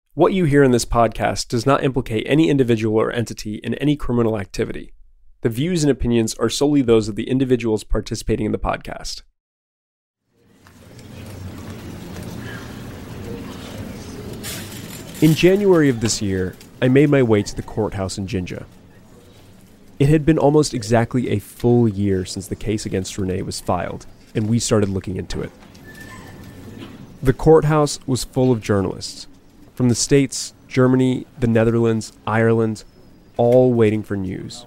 What you hear in this podcast does not implicate any individual or entity in any criminal activity. The views and opinions are solely those of the individuals participating in the podcast. In January of this year, I made my way to the courthouse in Jinja. It had been almost exactly a full year since the case against Renee was filed, and we started looking into it. The courthouse was full of journalists, from the States, Germany, the Netherlands, Ireland, all waiting for news.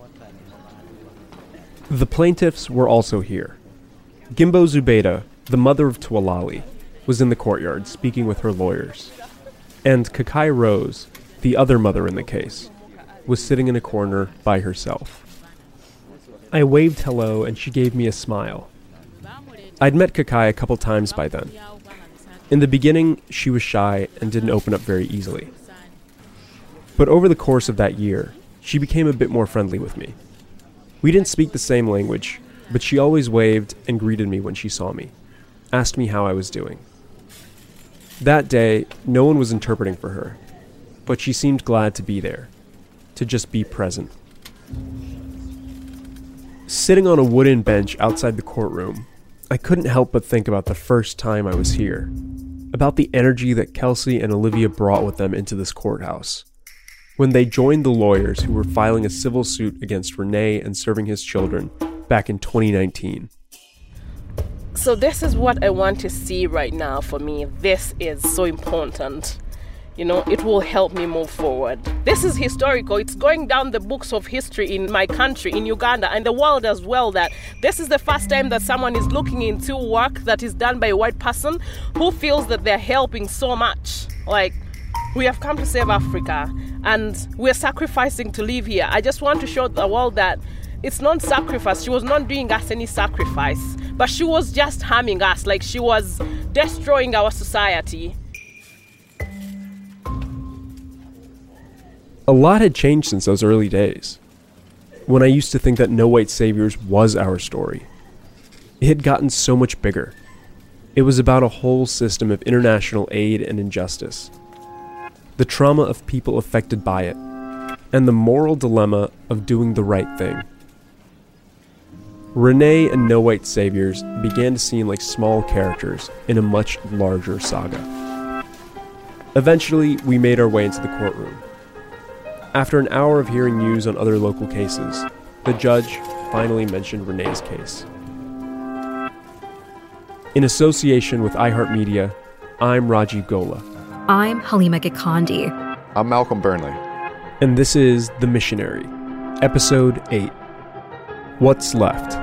The plaintiffs were also here. Gimbo Zubaydah, the mother of Tualali, was in the courtyard speaking with her lawyers. And Kakai Rose, the other mother in the case, was sitting in a corner by herself. I waved hello and she gave me a smile. I'd met Kakai a couple times by then. In the beginning, she was shy and didn't open up very easily. But over the course of that year, she became a bit more friendly with me. We didn't speak the same language, but she always waved and greeted me when she saw me, asked me how I was doing. That day, no one was interpreting for her, but she seemed glad to be there, to just be present. Sitting on a wooden bench outside the courtroom, I couldn't help but think about the first time I was here, about the energy that Kelsey and Olivia brought with them into this courthouse, when they joined the lawyers who were filing a civil suit against Renee and serving his children back in 2019. So this is what I want to see right now for me. This is so important. You know, it will help me move forward. This is historical. It's going down the books of history in my country, in Uganda, and the world as well, that this is the first time that someone is looking into work that is done by a white person who feels that they're helping so much. Like, we have come to save Africa, and we're sacrificing to live here. I just want to show the world that it's not sacrifice. She was not doing us any sacrifice, but she was just harming us, like she was destroying our society. A lot had changed since those early days, when I used to think that No White Saviors was our story. It had gotten so much bigger. It was about a whole system of international aid and injustice, the trauma of people affected by it, and the moral dilemma of doing the right thing. Renee and No White Saviors began to seem like small characters in a much larger saga. Eventually, we made our way into the courtroom. After an hour of hearing news on other local cases, the judge finally mentioned Renee's case. In association with iHeartMedia, I'm Rajiv Gola. I'm Halima Gikandi. I'm Malcolm Burnley. And this is The Missionary, Episode 8, What's Left?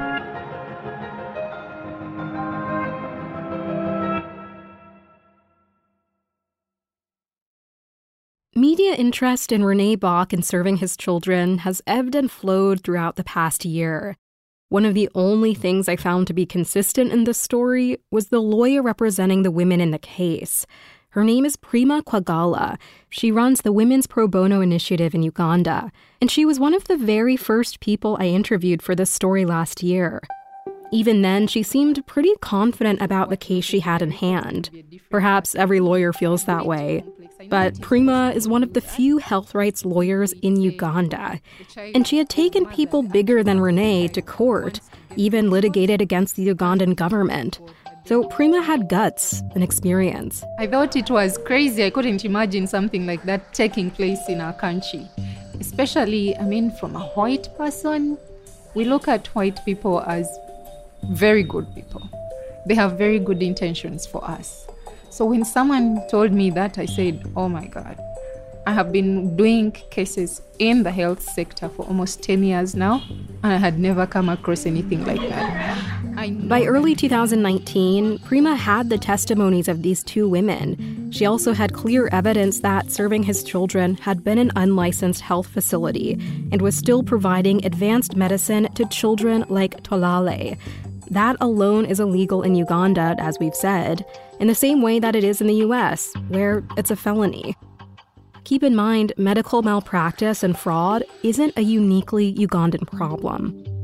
Media interest in Renee Bach and serving his children has ebbed and flowed throughout the past year. One of the only things I found to be consistent in this story was the lawyer representing the women in the case. Her name is Prima Kwagala. She runs the Women's Pro Bono Initiative in Uganda, and she was one of the very first people I interviewed for this story last year. Even then, she seemed pretty confident about the case she had in hand. Perhaps every lawyer feels that way. But Prima is one of the few health rights lawyers in Uganda. And she had taken people bigger than Renee to court, even litigated against the Ugandan government. So Prima had guts and experience. I thought it was crazy. I couldn't imagine something like that taking place in our country. Especially, from a white person, we look at white people as very good people. They have very good intentions for us. So when someone told me that, I said, oh my God. I have been doing cases in the health sector for almost 10 years now, and I had never come across anything like that. By early 2019, Prima had the testimonies of these two women. She also had clear evidence that serving his children had been an unlicensed health facility and was still providing advanced medicine to children like Tolale. That alone is illegal in Uganda, as we've said, in the same way that it is in the US, where it's a felony. Keep in mind, medical malpractice and fraud isn't a uniquely Ugandan problem.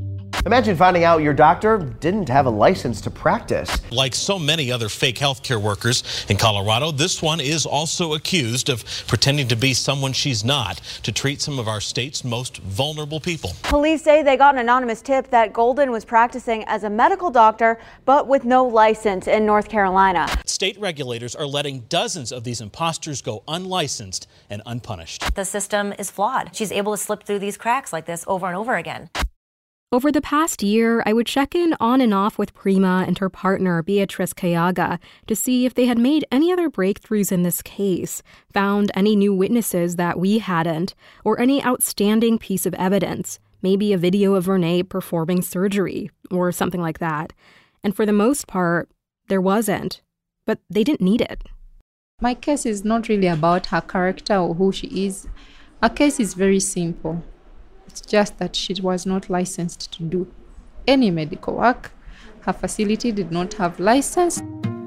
Imagine finding out your doctor didn't have a license to practice. Like so many other fake healthcare workers in Colorado, this one is also accused of pretending to be someone she's not to treat some of our state's most vulnerable people. Police say they got an anonymous tip that Golden was practicing as a medical doctor, but with no license in North Carolina. State regulators are letting dozens of these imposters go unlicensed and unpunished. The system is flawed. She's able to slip through these cracks like this over and over again. Over the past year, I would check in on and off with Prima and her partner, Beatrice Cayaga, to see if they had made any other breakthroughs in this case, found any new witnesses that we hadn't, or any outstanding piece of evidence, maybe a video of Renee performing surgery, or something like that. And for the most part, there wasn't. But they didn't need it. My case is not really about her character or who she is. Our case is very simple. It's just that she was not licensed to do any medical work. Her facility did not have license.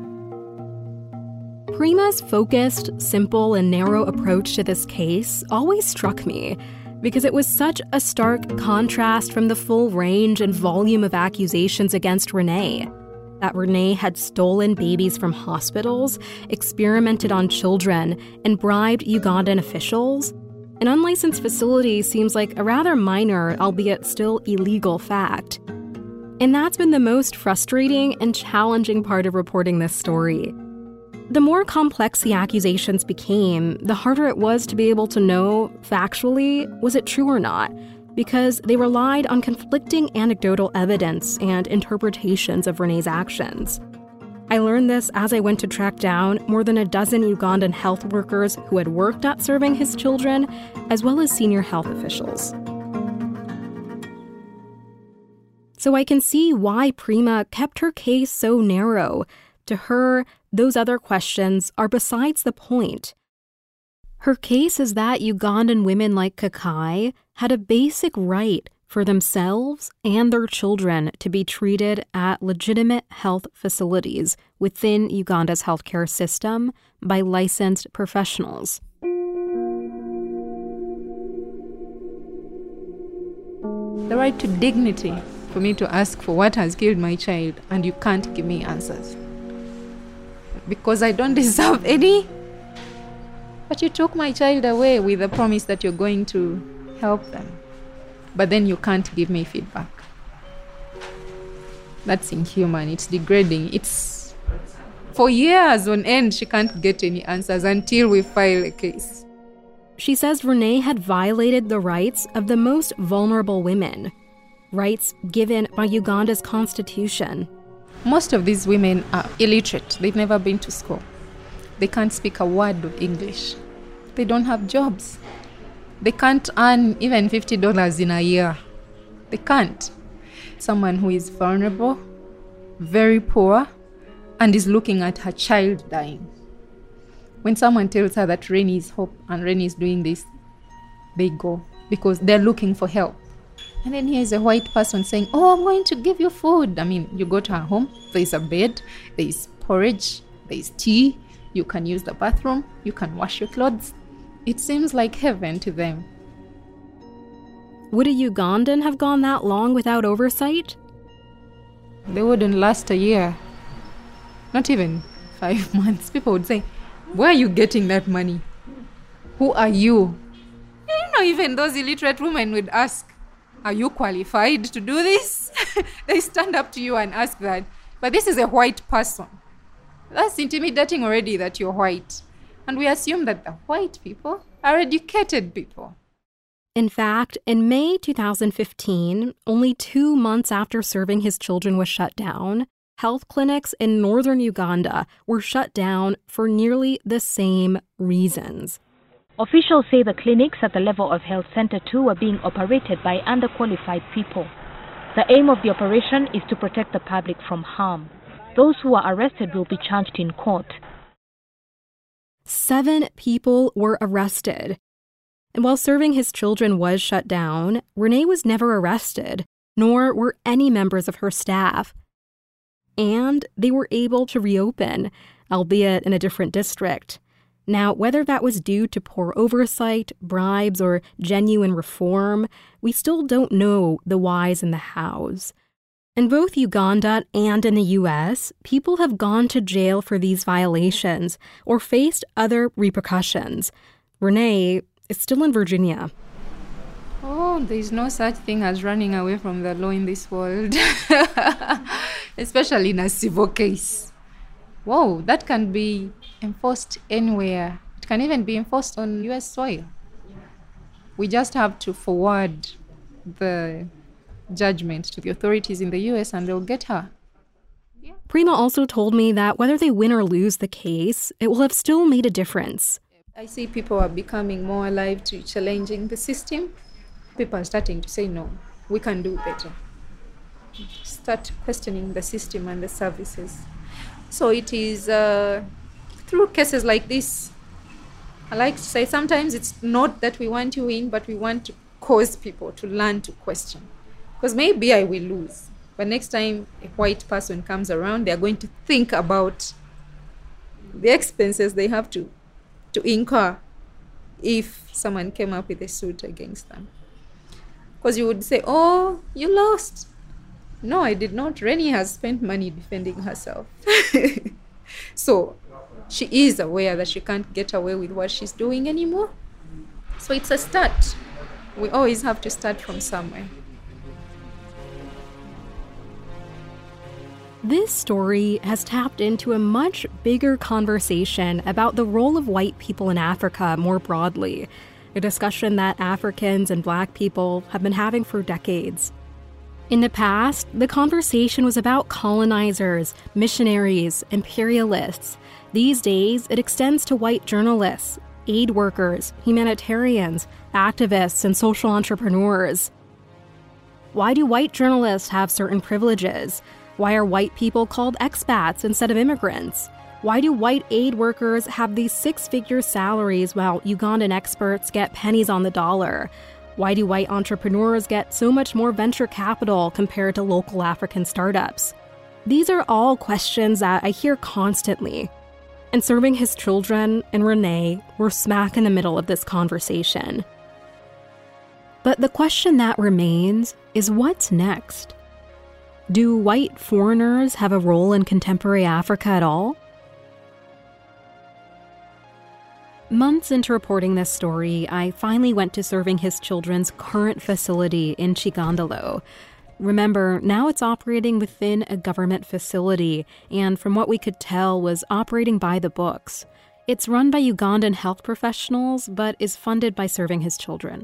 Prima's focused, simple, and narrow approach to this case always struck me because it was such a stark contrast from the full range and volume of accusations against Renee. That Renee had stolen babies from hospitals, experimented on children, and bribed Ugandan officials. An unlicensed facility seems like a rather minor, albeit still illegal, fact. And that's been the most frustrating and challenging part of reporting this story. The more complex the accusations became, the harder it was to be able to know, factually, was it true or not, because they relied on conflicting anecdotal evidence and interpretations of Renee's actions. I learned this as I went to track down more than a dozen Ugandan health workers who had worked at Serving His Children, as well as senior health officials. So I can see why Prima kept her case so narrow. To her, those other questions are besides the point. Her case is that Ugandan women like Kakai had a basic right for themselves and their children to be treated at legitimate health facilities within Uganda's healthcare system by licensed professionals. The right to dignity, for me to ask for what has killed my child, and you can't give me answers. Because I don't deserve any. But you took my child away with the promise that you're going to help them. But then you can't give me feedback. That's inhuman. It's degrading. It's for years on end, she can't get any answers until we file a case. She says Renee had violated the rights of the most vulnerable women, rights given by Uganda's constitution. Most of these women are illiterate. They've never been to school. They can't speak a word of English. They don't have jobs. They can't earn even $50 in a year. They can't. Someone who is vulnerable, very poor, and is looking at her child dying. When someone tells her that Rennie is hope and Rennie is doing this, they go because they're looking for help. And then here's a white person saying, oh, I'm going to give you food. I mean, you go to her home, there's a bed, there's porridge, there's tea, you can use the bathroom, you can wash your clothes. It seems like heaven to them. Would a Ugandan have gone that long without oversight? They wouldn't last a year. Not even 5 months. People would say, where are you getting that money? Who are you? You know, even those illiterate women would ask, are you qualified to do this? They stand up to you and ask that. But this is a white person. That's intimidating already that you're white. And we assume that the white people are educated people. In fact, in May 2015, only 2 months after Serving His Children was shut down, health clinics in northern Uganda were shut down for nearly the same reasons. Officials say the clinics at the level of Health Center 2 are being operated by underqualified people. The aim of the operation is to protect the public from harm. Those who are arrested will be charged in court. 7 people were arrested. And while Serving His Children was shut down, Renee was never arrested, nor were any members of her staff. And they were able to reopen, albeit in a different district. Now, whether that was due to poor oversight, bribes, or genuine reform, we still don't know the whys and the hows. In both Uganda and in the U.S., people have gone to jail for these violations or faced other repercussions. Renee is still in Virginia. Oh, there's no such thing as running away from the law in this world, especially in a civil case. Whoa, that can be enforced anywhere. It can even be enforced on U.S. soil. We just have to forward the judgment to the authorities in the U.S. and they'll get her. Prima also told me that whether they win or lose the case, it will have still made a difference. I see people are becoming more alive to challenging the system. People are starting to say, no, we can do better. Start questioning the system and the services. So it is through cases like this. I like to say sometimes it's not that we want to win, but we want to cause people to learn to question. Because maybe I will lose, but next time a white person comes around, they're going to think about the expenses they have to incur if someone came up with a suit against them. Because you would say, oh, you lost. No, I did not. Rennie has spent money defending herself. So she is aware that she can't get away with what she's doing anymore. So it's a start. We always have to start from somewhere. This story has tapped into a much bigger conversation about the role of white people in Africa more broadly, a discussion that Africans and Black people have been having for decades. In the past, the conversation was about colonizers, missionaries, imperialists. These days, it extends to white journalists, aid workers, humanitarians, activists, and social entrepreneurs. Why do white journalists have certain privileges? Why are white people called expats instead of immigrants? Why do white aid workers have these six-figure salaries while Ugandan experts get pennies on the dollar? Why do white entrepreneurs get so much more venture capital compared to local African startups? These are all questions that I hear constantly. And Serving His Children and Renee were smack in the middle of this conversation. But the question that remains is, what's next? Do white foreigners have a role in contemporary Africa at all? Months into reporting this story, I finally went to Serving His Children's current facility in Chigandalo. Remember, now it's operating within a government facility, and from what we could tell, was operating by the books. It's run by Ugandan health professionals, but is funded by Serving His Children.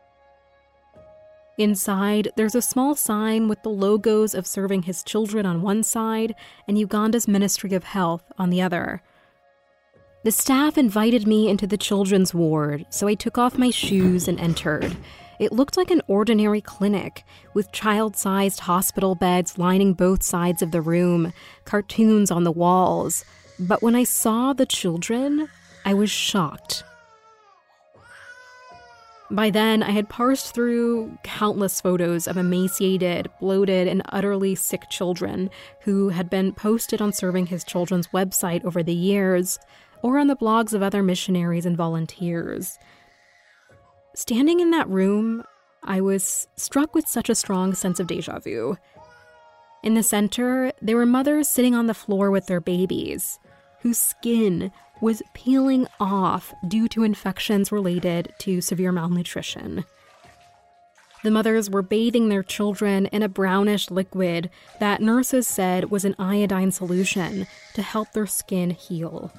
Inside, there's a small sign with the logos of Serving His Children on one side and Uganda's Ministry of Health on the other. The staff invited me into the children's ward, so I took off my shoes and entered. It looked like an ordinary clinic, with child-sized hospital beds lining both sides of the room, cartoons on the walls. But when I saw the children, I was shocked. By then, I had parsed through countless photos of emaciated, bloated, and utterly sick children who had been posted on Serving His Children's website over the years, or on the blogs of other missionaries and volunteers. Standing in that room, I was struck with such a strong sense of déjà vu. In the center, there were mothers sitting on the floor with their babies, whose skin was peeling off due to infections related to severe malnutrition. The mothers were bathing their children in a brownish liquid that nurses said was an iodine solution to help their skin heal.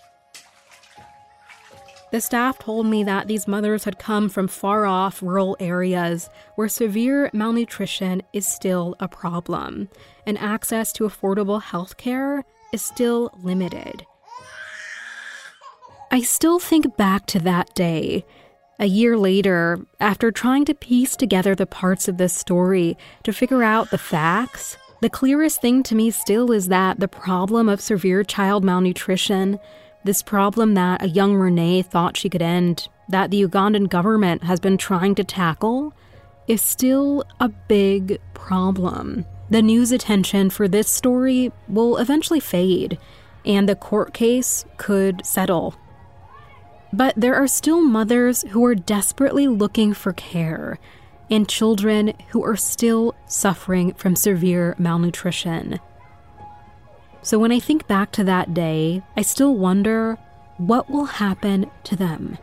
The staff told me that these mothers had come from far-off rural areas where severe malnutrition is still a problem, and access to affordable health care is still limited. I still think back to that day. A year later, after trying to piece together the parts of this story to figure out the facts, the clearest thing to me still is that the problem of severe child malnutrition, this problem that a young Renee thought she could end, that the Ugandan government has been trying to tackle, is still a big problem. The news attention for this story will eventually fade, and the court case could settle. But there are still mothers who are desperately looking for care, and children who are still suffering from severe malnutrition. So when I think back to that day, I still wonder what will happen to them.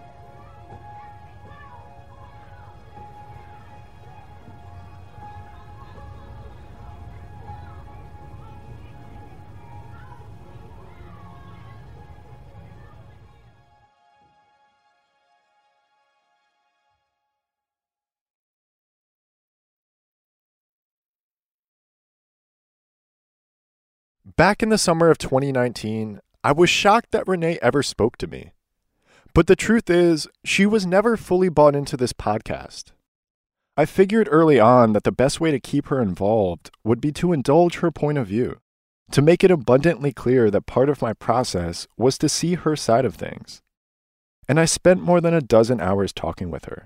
Back in the summer of 2019, I was shocked that Renee ever spoke to me. But the truth is, she was never fully bought into this podcast. I figured early on that the best way to keep her involved would be to indulge her point of view, to make it abundantly clear that part of my process was to see her side of things. And I spent more than a dozen hours talking with her.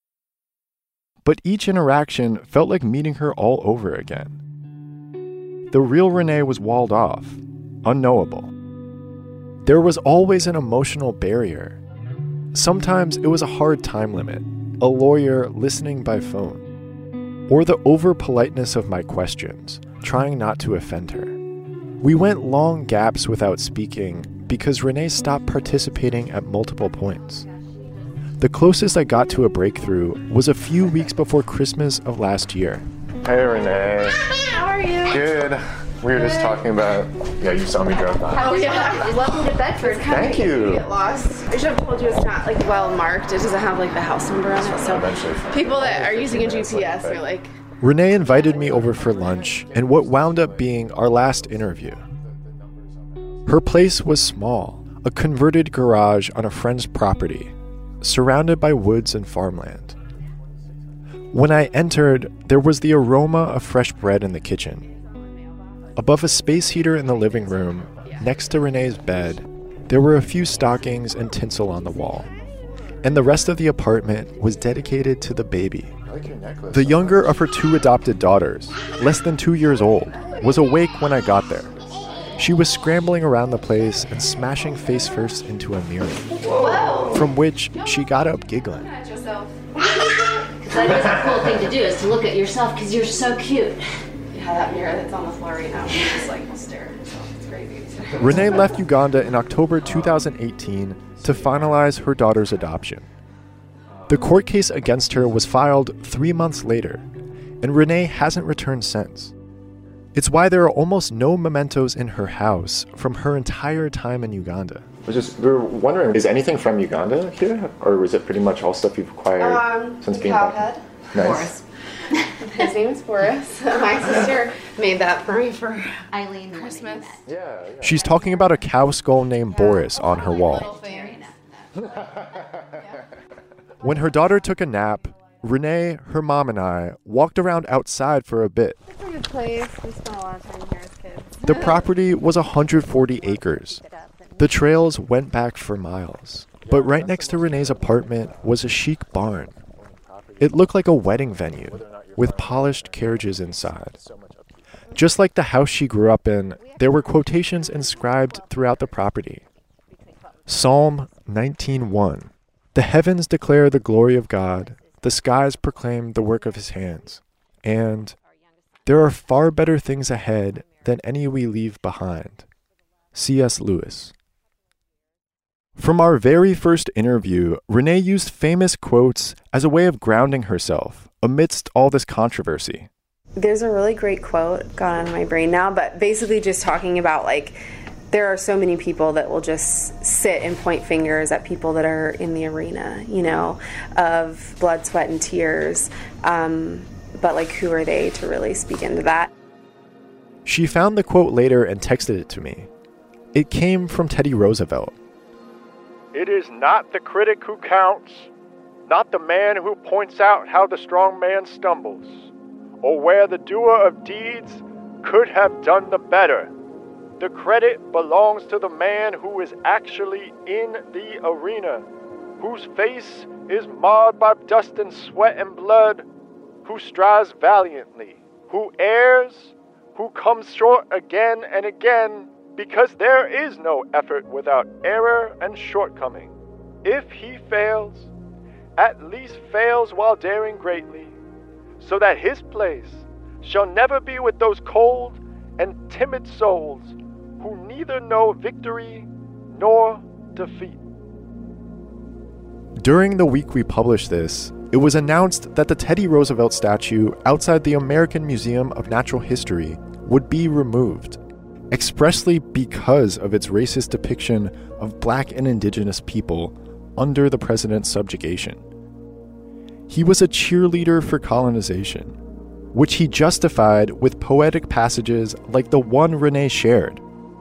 But each interaction felt like meeting her all over again. The real Renee was walled off, unknowable. There was always an emotional barrier. Sometimes it was a hard time limit, a lawyer listening by phone, or the over-politeness of my questions, trying not to offend her. We went long gaps without speaking because Renee stopped participating at multiple points. The closest I got to a breakthrough was a few weeks before Christmas of last year. Hey, Renee. How are you? Good. We were just talking about, you saw me drive by. Oh, yeah. Welcome to Bedford. Thank you. Get lost. I should have told you it's not, well marked. It doesn't have, the house number on it. So people that are using a GPS are like... Renee invited me over for lunch in what wound up being our last interview. Her place was small, a converted garage on a friend's property, surrounded by woods and farmland. When I entered, there was the aroma of fresh bread in the kitchen. Above a space heater in the living room, next to Renee's bed, there were a few stockings and tinsel on the wall. And the rest of the apartment was dedicated to the baby. The younger of her two adopted daughters, less than 2 years old, was awake when I got there. She was scrambling around the place and smashing face first into a mirror, from which she got up giggling. That is a cool thing to do, is to look at yourself because you're so cute. Yeah, that mirror that's on the floor right now, you just stare at yourself. It's crazy. Renee left Uganda in October 2018 to finalize her daughter's adoption. The court case against her was filed 3 months later, and Renee hasn't returned since. It's why there are almost no mementos in her house from her entire time in Uganda. We were wondering, is anything from Uganda here? Or was it pretty much all stuff you've acquired since being back? Nice. Boris. His name is Boris. My sister made that for me for Eileen Christmas. Yeah. She's talking about a cow skull named Boris on her wall. When her daughter took a nap, Renee, her mom, and I walked around outside for a bit. It's a good place. We spent a lot of time here as kids. The property was 140 acres. The trails went back for miles. But right next to Renee's apartment was a chic barn. It looked like a wedding venue, with polished carriages inside. Just like the house she grew up in, there were quotations inscribed throughout the property. Psalm 19:1. The heavens declare the glory of God, the skies proclaim the work of his hands. And there are far better things ahead than any we leave behind. C.S. Lewis. From our very first interview, Renee used famous quotes as a way of grounding herself amidst all this controversy. There's a really great quote gone on my brain now, but basically just talking about there are so many people that will just sit and point fingers at people that are in the arena, of blood, sweat, and tears. But who are they to really speak into that? She found the quote later and texted it to me. It came from Teddy Roosevelt. It is not the critic who counts, not the man who points out how the strong man stumbles, or where the doer of deeds could have done the better. The credit belongs to the man who is actually in the arena, whose face is marred by dust and sweat and blood, who strives valiantly, who errs, who comes short again and again, because there is no effort without error and shortcoming. if he fails, at least fails while daring greatly, so that his place shall never be with those cold and timid souls who neither know victory nor defeat. During the week we published this, it was announced that the Teddy Roosevelt statue outside the American Museum of Natural History would be removed, expressly because of its racist depiction of black and indigenous people under the president's subjugation. He was a cheerleader for colonization, which he justified with poetic passages like the one Renee shared.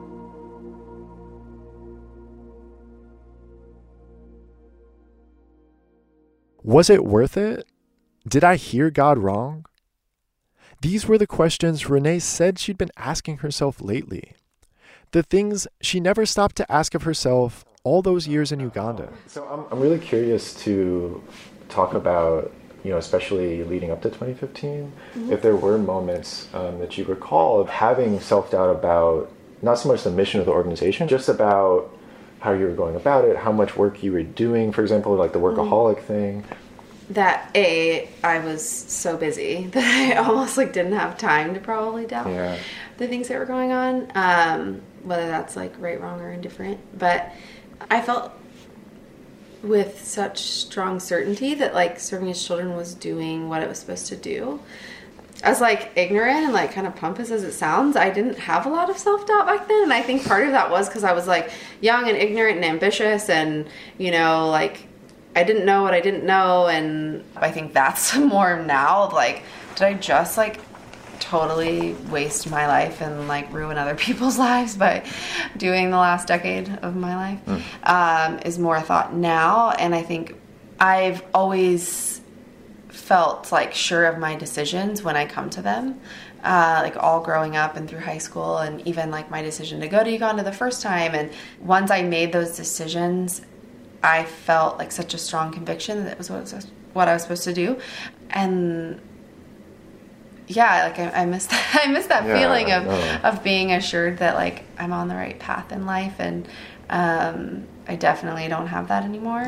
Was it worth it? Did I hear God wrong? These were the questions Renee said she'd been asking herself lately. The things she never stopped to ask of herself all those years in Uganda. So I'm really curious to talk about, especially leading up to 2015, if there were moments that you recall of having self-doubt about not so much the mission of the organization, just about how you were going about it, how much work you were doing, for example, like the workaholic thing. That I was so busy that I almost didn't have time to probably doubt the things that were going on, whether that's right, wrong, or indifferent. But I felt with such strong certainty that serving his children was doing what it was supposed to do. As ignorant and kind of pompous as it sounds, I didn't have a lot of self-doubt back then, and I think part of that was because I was young and ignorant and ambitious, and I didn't know what I didn't know. And I think that's more now of did I just totally waste my life and ruin other people's lives by doing the last decade of my life? Is more a thought now. And I think I've always felt sure of my decisions when I come to them, all growing up and through high school, and even my decision to go to Uganda the first time. And once I made those decisions, I felt such a strong conviction that it was what I was supposed to do. And yeah, I miss that. I miss that feeling of being assured that I'm on the right path in life, and I definitely don't have that anymore.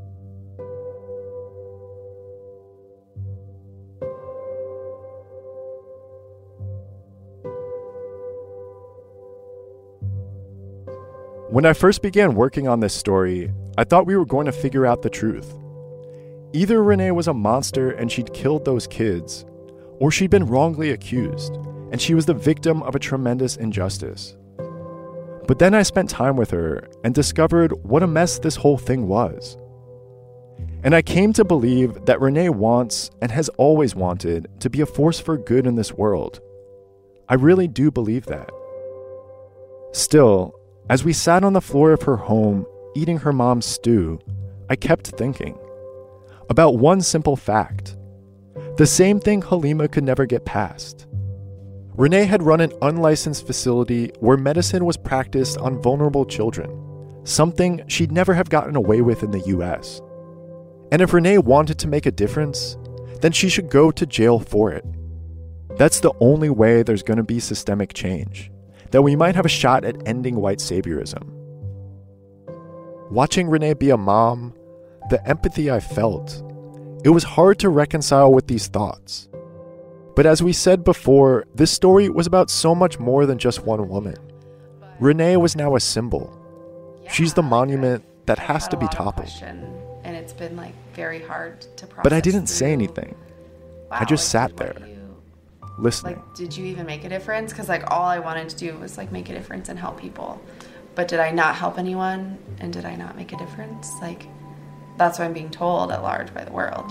When I first began working on this story, I thought we were going to figure out the truth. Either Renee was a monster and she'd killed those kids, or she'd been wrongly accused and she was the victim of a tremendous injustice. But then I spent time with her and discovered what a mess this whole thing was. And I came to believe that Renee wants and has always wanted to be a force for good in this world. I really do believe that. Still, as we sat on the floor of her home eating her mom's stew, I kept thinking about one simple fact. The same thing Halima could never get past. Renee had run an unlicensed facility where medicine was practiced on vulnerable children, something she'd never have gotten away with in the US. And if Renee wanted to make a difference, then she should go to jail for it. That's the only way there's going to be systemic change, that we might have a shot at ending white saviorism. Watching Renee be a mom, the empathy I felt, it was hard to reconcile with these thoughts. But as we said before, this story was about so much more than just one woman. Renee was now a symbol. She's the monument that has to be toppled. And it's been very hard to process. But I didn't say anything. Wow, I just sat there, listening. Did you even make a difference? Because all I wanted to do was make a difference and help people. But did I not help anyone? And did I not make a difference? That's what I'm being told at large by the world,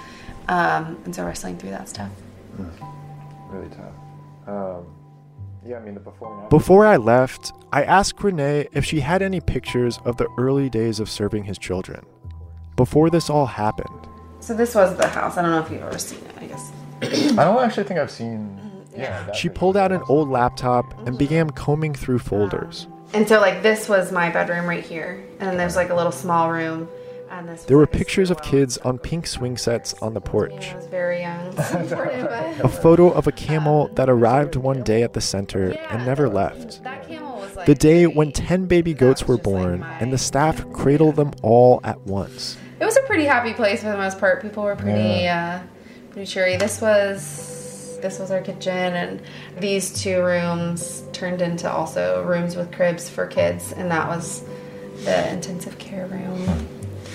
And so wrestling through that stuff. Really tough. The before and after. Before I left, I asked Renee if she had any pictures of the early days of serving his children, before this all happened. So this was the house. I don't know if you've ever seen it, I guess. I don't actually think I've seen... She pulled out an old laptop and began combing through folders. And so this was my bedroom right here. And there's a little small room. And this there were pictures of kids on pink swing sets on the porch. I was very young. A photo of a camel that arrived one day at the center and never left. That camel was The day when 10 baby goats were born and the staff cradled them all at once. It was a pretty happy place for the most part. People were pretty cheery. This was our kitchen, and these 2 rooms turned into also rooms with cribs for kids, and that was the intensive care room.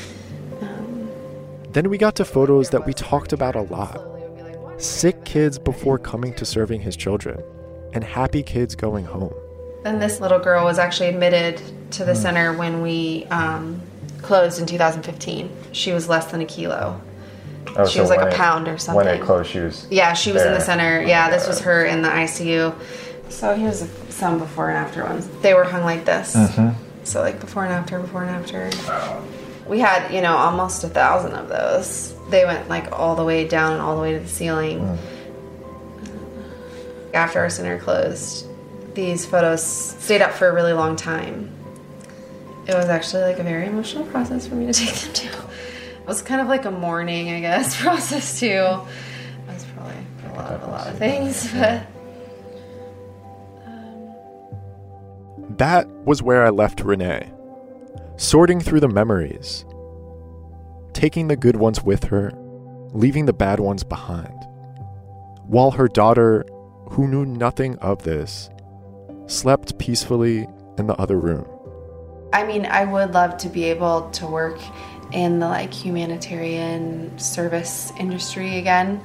Then we got to photos that we talked about a lot. Sick kids before coming to serving his children, and happy kids going home. And this little girl was actually admitted to the center when we closed in 2015. She was less than a kilo. Oh, she was like a pound or something. When it closed, she was she was in the center. Yeah, this was her in the ICU. So here's some before and after ones. They were hung like this. So like before and after, before and after. We had, almost 1,000 of those. They went like all the way down and all the way to the ceiling. After our center closed, these photos stayed up for a really long time. It was actually like a very emotional process for me to take them to. It was kind of like a mourning, I guess, process too. It was probably a lot of things, but... That was where I left Renee, sorting through the memories, taking the good ones with her, leaving the bad ones behind, while her daughter, who knew nothing of this, slept peacefully in the other room. I mean, I would love to be able to work in the humanitarian service industry again.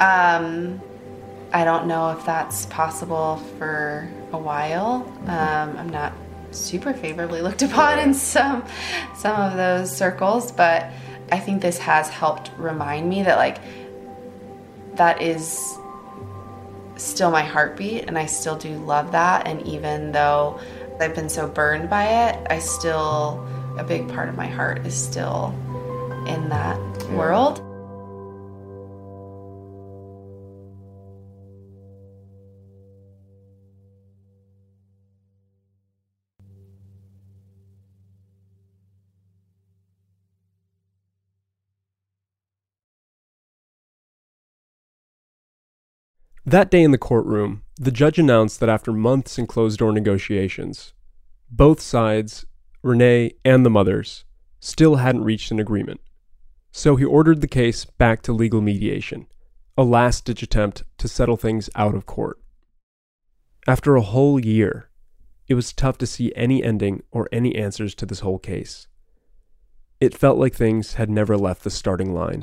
I don't know if that's possible for a while. I'm not super favorably looked upon in some of those circles, but I think this has helped remind me that that is still my heartbeat, and I still do love that. And even though I've been so burned by it, a big part of my heart is still in that world. That day in the courtroom, the judge announced that after months in closed-door negotiations, both sides, Renee and the mothers, still hadn't reached an agreement. So he ordered the case back to legal mediation, a last-ditch attempt to settle things out of court. After a whole year, it was tough to see any ending or any answers to this whole case. It felt like things had never left the starting line.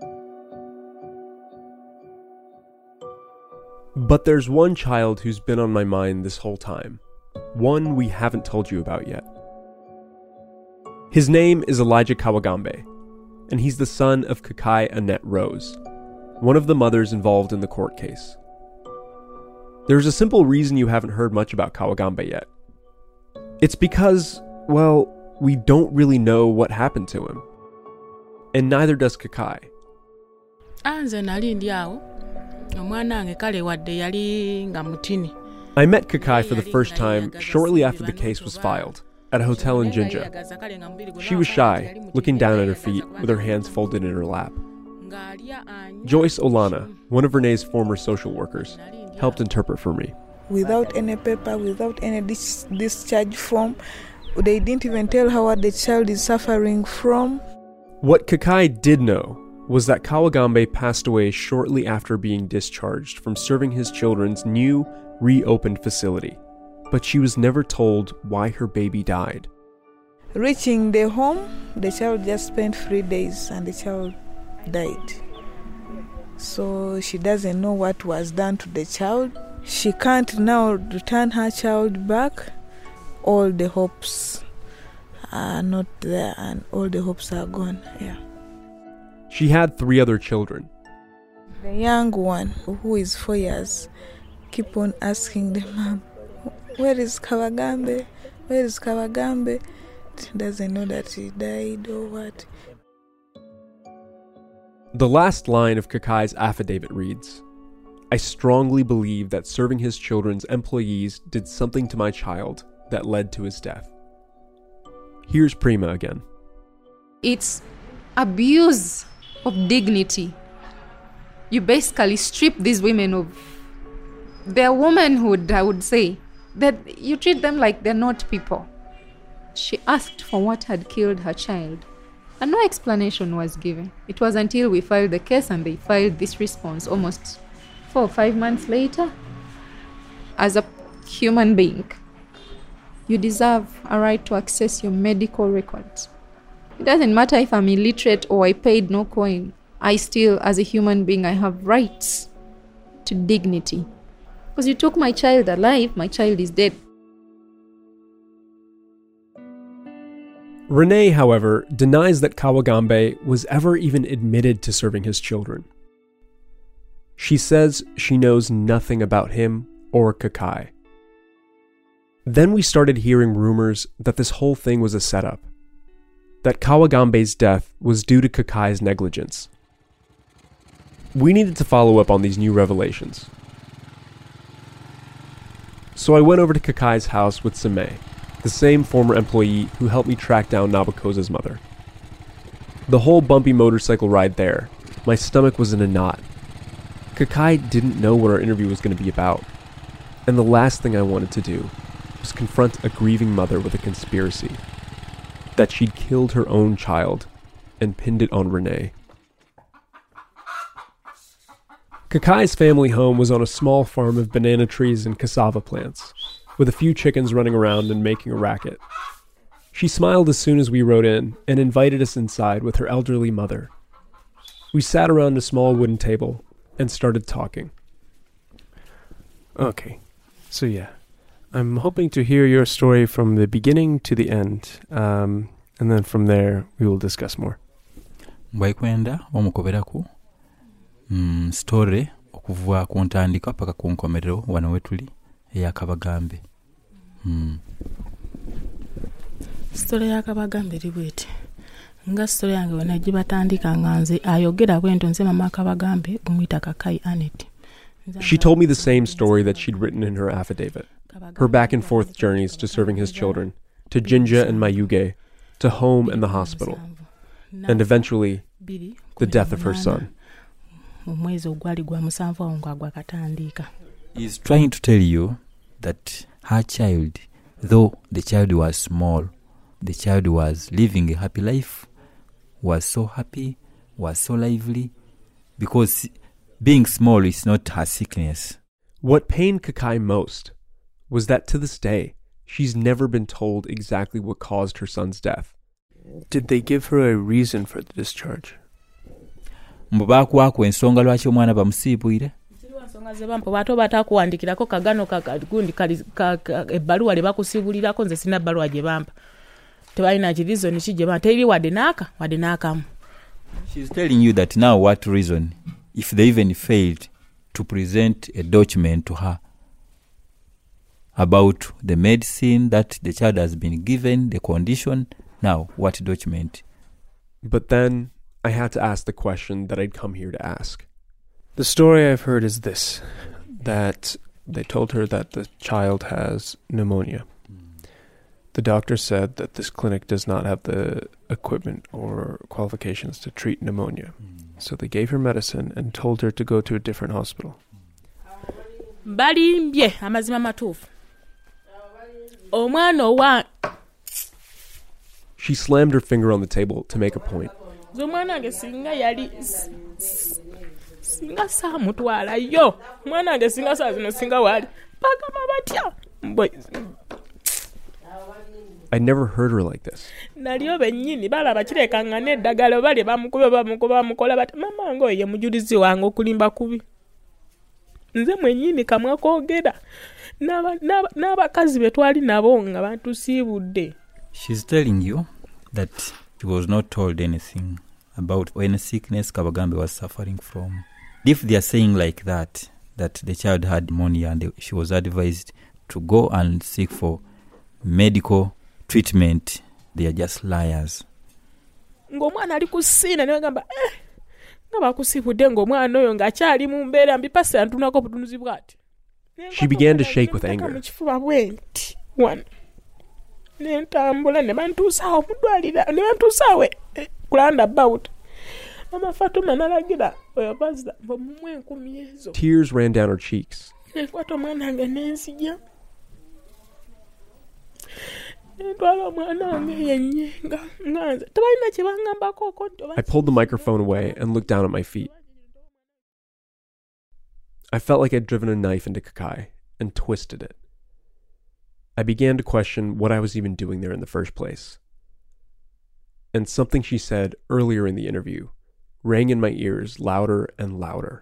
But there's one child who's been on my mind this whole time. One we haven't told you about yet. His name is Elijah Kawagambe, and he's the son of Kakai Annette Rose, one of the mothers involved in the court case. There's a simple reason you haven't heard much about Kawagambe yet. It's because, well, we don't really know what happened to him. And neither does Kakai. I met Kakai for the first time shortly after the case was filed, at a hotel in Jinja. She was shy, looking down at her feet with her hands folded in her lap. Joyce Olana, one of Renee's former social workers, helped interpret for me. Without any paper, without any discharge form, they didn't even tell her what the child is suffering from. What Kakai did know was that Kawagambe passed away shortly after being discharged from serving his children's new, reopened facility, but she was never told why her baby died. Reaching the home, the child just spent 3 days and the child died. So she doesn't know what was done to the child. She can't now return her child back. All the hopes are not there and all the hopes are gone. Yeah. She had 3 other children. The young one, who is 4 years, keep on asking the mom, where is Kawagambe? Where is Kawagambe? She doesn't know that he died or what. The last line of Kakai's affidavit reads, "I strongly believe that serving his children's employees did something to my child that led to his death." Here's Prima again. It's abuse of dignity. You basically strip these women of their womanhood, I would say. that you treat them like they're not people. She asked for what had killed her child, and no explanation was given. It was until we filed the case and they filed this response almost 4 or 5 months later. As a human being, you deserve a right to access your medical records. It doesn't matter if I'm illiterate or I paid no coin. I still, as a human being, I have rights to dignity. Because you took my child alive, my child is dead. Renee, however, denies that Kawagambe was ever even admitted to serving his children. She says she knows nothing about him or Kakai. Then we started hearing rumors that this whole thing was a setup, that Kawagambe's death was due to Kakai's negligence. We needed to follow up on these new revelations. So I went over to Kakai's house with Sime, the same former employee who helped me track down Nabukoza's mother. The whole bumpy motorcycle ride there, my stomach was in a knot. Kakai didn't know what our interview was going to be about, and the last thing I wanted to do was confront a grieving mother with a conspiracy, that she'd killed her own child and pinned it on Renee. Kakai's family home was on a small farm of banana trees and cassava plants, with a few chickens running around and making a racket. She smiled as soon as we rode in and invited us inside with her elderly mother. We sat around a small wooden table and started talking. Okay, so yeah, I'm hoping to hear your story from the beginning to the end, and then from there we will discuss more. Mbaikwenda omukoberaku story okuva ku ntandika paka ku nkomerero wano wetuli eya Kabagambe. Story ya Kabagambe libwete nga story yange wena gibatandika nganze ayogera bwento nze mama Kabagambe umwita Kakai Anet. She told me the same story that she'd written in her affidavit, her back and forth journeys to serving his children, to Jinja and Mayuge, to home and the hospital, and eventually the death of her son. He's trying to tell you that her child, though the child was small, the child was living a happy life, was so happy, was so lively, because being small is not her sickness. What pained Kakai most was that to this day, she's never been told exactly what caused her son's death. Did they give her a reason for the discharge? Mbabakwako ensonga lwaki omwana bamusiibwire? Ensonga ze bampo bato batakuwandikirako kagano kakagundi ebbaluwa le bakusibulirako nze sina bbaluwa gye bampa. Tebalina reason ki gye bampa. Teri wadde n'akamu. She's telling you that now what reason, if they even failed to present a document to her about the medicine that the child has been given, the condition, now what document? But then I had to ask the question that I'd come here to ask. The story I've heard is this, that they told her that the child has pneumonia. The doctor said that this clinic does not have the equipment or qualifications to treat pneumonia. So they gave her medicine and told her to go to a different hospital. Balimbye amazima matuufu. Omwana owa. She slammed her finger on the table to make a point. Zomwana nge singa yali singa saa mutwala yo. Mwana nge singa saa zino singa wali. Paka mabatya. I never heard her like this. Naliyo bennyini balaba kirekangana eddagala bali bamukola bati mama ngo ye mujulizi wange okulimba kubi. Nze mwennyini kamwa koogera. N'abakazi betwali nabo nga bantusiibudde. She's telling you that she was not told anything about any sickness Kabagambe was suffering from. If they are saying like that the child had pneumonia and she was advised to go and seek for medical treatment, they are just liars. Ng'omwana ali ku ssiina ne bagamba nga bakusiibudde ng'omwana oyo ng'akyali mu mbeera mbi pasi antunako butunuzi bw'ati. She began to shake with anger. Mukifuba bwenti wana. Nentambula ne bantuusaawo mudwalira ne bantuusaawe kulanda about. Mama Fatuma nalagira oyo bazza mumwe 10 ezo. Tears ran down her cheeks. Nekwata omwana wange nensija. I pulled the microphone away and looked down at my feet. I felt like I'd driven a knife into Kakai and twisted it. I began to question what I was even doing there in the first place. And something she said earlier in the interview rang in my ears louder and louder.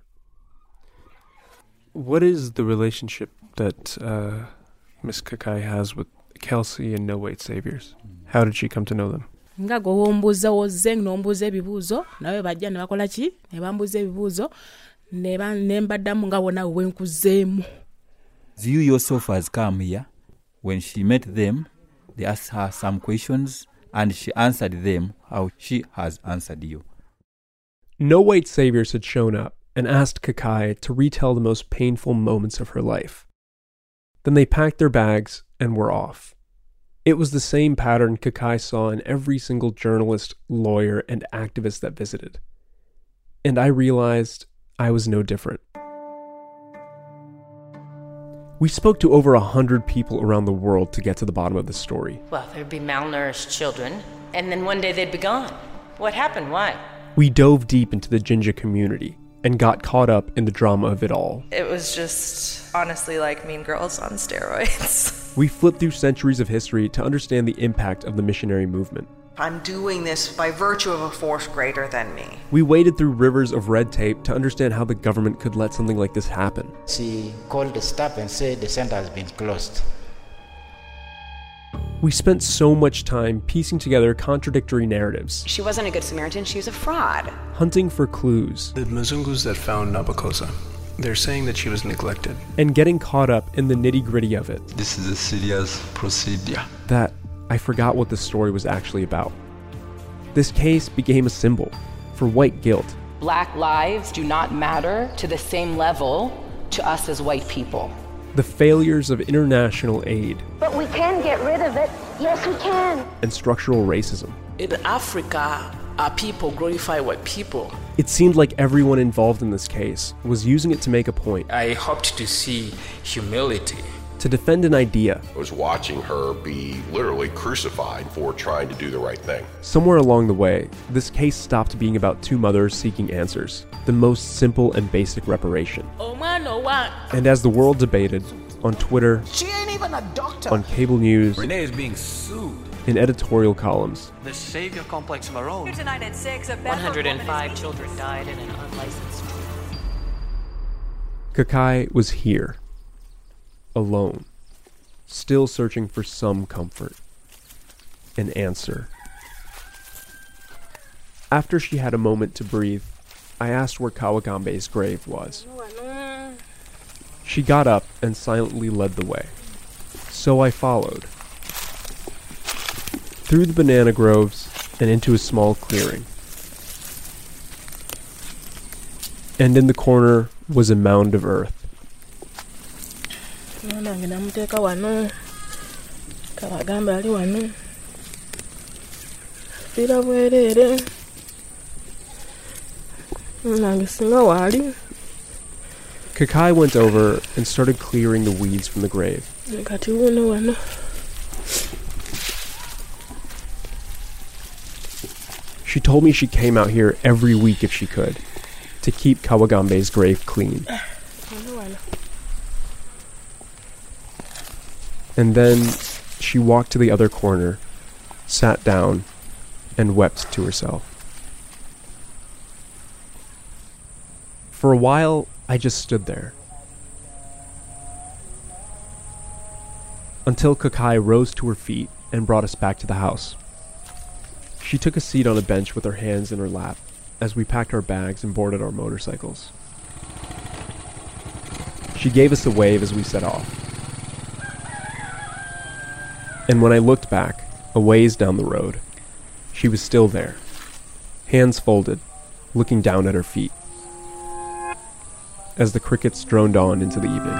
What is the relationship that Miss Kakai has with Kelsey and No Weight Saviors? How did she come to know them? Nga gowombuza wozeng nombuza ebibuzo nawe bajja ne bakola ki ne bambuza ebibuzo ne mbaddamu nga wona wenkuzeemu. You yourself has come here. When she met them, they asked her some questions and she answered them how she has answered you. No Weight Saviors had shown up and asked Kakai to retell the most painful moments of her life. Then they packed their bags and were off. It was the same pattern Kakai saw in every single journalist, lawyer, and activist that visited. And I realized I was no different. We spoke to over 100 people around the world to get to the bottom of the story. Well, there'd be malnourished children, and then one day they'd be gone. What happened? Why? We dove deep into the Jinja community and got caught up in the drama of it all. It was just honestly like Mean Girls on steroids. We flipped through centuries of history to understand the impact of the missionary movement. I'm doing this by virtue of a force greater than me. We waded through rivers of red tape to understand how the government could let something like this happen. She called the staff and said the center has been closed. We spent so much time piecing together contradictory narratives. She wasn't a good Samaritan, she was a fraud. Hunting for clues. The Mzungus that found Nabakosa, they're saying that she was neglected. And getting caught up in the nitty-gritty of it. This is a serious procedure. That I forgot what the story was actually about. This case became a symbol for white guilt. Black lives do not matter to the same level to us as white people. The failures of international aid. But we can get rid of it. Yes, we can. And structural racism. In Africa, our people glorify white people. It seemed like everyone involved in this case was using it to make a point. I hoped to see humility. To defend an idea. I was watching her be literally crucified for trying to do the right thing. Somewhere along the way, this case stopped being about two mothers seeking answers, the most simple and basic reparation. And as the world debated, on Twitter, she ain't even a doctor. On cable news, Renee is being sued. In editorial columns. The savior complex of our own. Tonight at 6, 105 children died in an unlicensed trial. Kakai was here. Alone, still searching for some comfort, an answer. After she had a moment to breathe, I asked where Kawagambe's grave was. She got up and silently led the way, so I followed. Through the banana groves and into a small clearing. And in the corner was a mound of earth. Nange namuteeka wano Kawagambe ali wano fiira bwereere nange singa waali. Kakai went over and started clearing the weeds from the grave. Kati wuno wano. She told me she came out here every week if she could, to keep Kawagambe's grave clean. And then she walked to the other corner, sat down, and wept to herself. For a while, I just stood there. Until Kakai rose to her feet and brought us back to the house. She took a seat on a bench with her hands in her lap as we packed our bags and boarded our motorcycles. She gave us a wave as we set off. And when I looked back, a ways down the road, she was still there, hands folded, looking down at her feet, as the crickets droned on into the evening.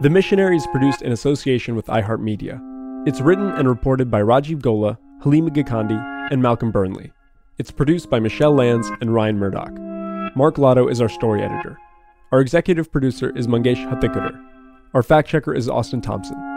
The Missionary is produced in association with iHeartMedia. It's written and reported by Rajiv Gola, Halima Gikandi, and Malcolm Burnley. It's produced by Michelle Lands and Ryan Murdoch. Mark Lotto is our story editor. Our executive producer is Mangesh Hathikar. Our fact checker is Austin Thompson.